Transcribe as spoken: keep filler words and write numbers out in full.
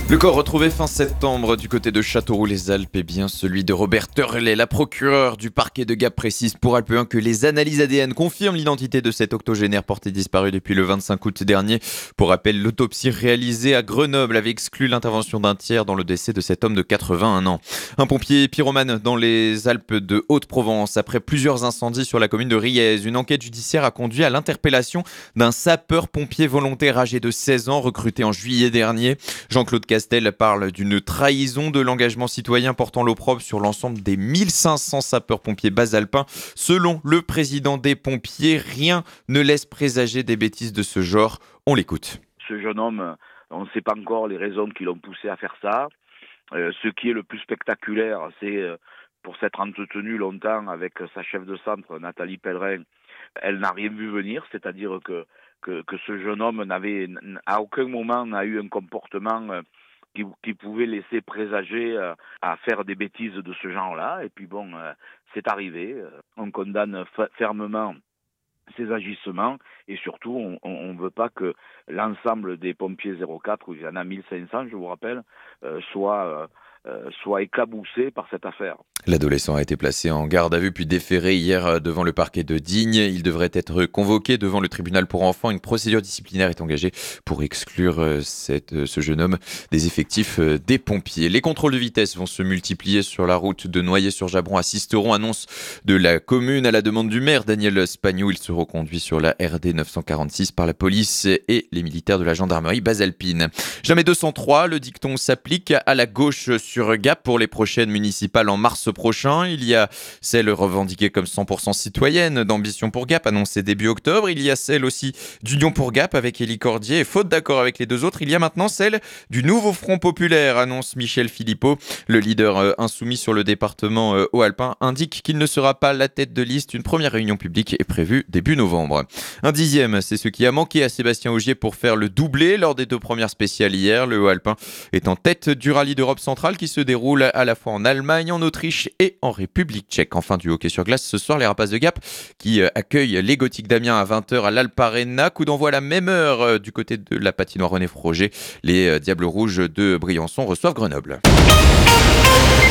Le corps retrouvé fin septembre du côté de Châteauroux-les-Alpes est bien celui de Robert Turlet. La procureure du parquet de Gap précise pour Alpe un que les analyses A D N confirment l'identité de cet octogénaire porté disparu depuis le vingt-cinq août dernier. Pour rappel, l'autopsie réalisée à Grenoble avait exclu l'intervention d'un tiers dans le décès de cet homme de quatre-vingt-un ans. Un pompier pyromane dans les Alpes de Haute-Provence. Après plusieurs incendies sur la commune de Riez, une enquête judiciaire a conduit à l'interpellation d'un sapeur-pompier volontaire âgé de seize ans recruté en juillet dernier. Jean-Claude Castel parle d'une trahison de l'engagement citoyen portant l'opprobre sur l'ensemble des mille cinq cents sapeurs-pompiers basalpins. Selon le président des pompiers, rien ne laisse présager des bêtises de ce genre. On l'écoute. Ce jeune homme, on ne sait pas encore les raisons qui l'ont poussé à faire ça. Euh, ce qui est le plus spectaculaire, c'est euh, pour s'être entretenu longtemps avec sa chef de centre, Nathalie Pellerin, elle n'a rien vu venir, c'est-à-dire que, que, que ce jeune homme n'avait à aucun moment n'a eu un comportement euh, qui, qui pouvait laisser présager euh, à faire des bêtises de ce genre-là. Et puis bon, euh, c'est arrivé. Euh, on condamne f- fermement ces agissements et surtout on ne veut pas que l'ensemble des pompiers zéro quatre, où il y en a mille cinq cents je vous rappelle, euh, soit, euh, euh, soit éclaboussés par cette affaire. L'adolescent a été placé en garde à vue puis déféré hier devant le parquet de Digne. Il devrait être convoqué devant le tribunal pour enfants. Une procédure disciplinaire est engagée pour exclure cette, ce jeune homme des effectifs des pompiers. Les contrôles de vitesse vont se multiplier sur la route de Noyers-sur-Jabron à Sisteron. Annonce de la commune à la demande du maire Daniel Spagnou. Il sera conduit sur la R D neuf cent quarante-six par la police et les militaires de la gendarmerie basalpine. Jamais deux cent trois, le dicton s'applique à la gauche sur Gap pour les prochaines municipales en mars prochain. Il y a celle revendiquée comme cent pour cent citoyenne d'Ambition pour Gap, annoncée début octobre. Il y a celle aussi d'Union pour Gap avec Élie Cordier. Et faute d'accord avec les deux autres, il y a maintenant celle du Nouveau Front Populaire, annonce Michel Philippot. Le leader euh, insoumis sur le département euh, Haut-Alpin indique qu'il ne sera pas la tête de liste. Une première réunion publique est prévue début novembre. Un dixième, c'est ce qui a manqué à Sébastien Ogier pour faire le doublé lors des deux premières spéciales hier. Le Haut-Alpin est en tête du rallye d'Europe centrale qui se déroule à la fois en Allemagne, en Autriche et en République tchèque. Enfin, du hockey sur glace ce soir, les Rapaces de Gap qui accueillent les Gothiques d'Amiens à vingt heures à l'Alp Arena. Coup d'envoi à la même heure du côté de la patinoire René Froger. Les Diables Rouges de Briançon reçoivent Grenoble.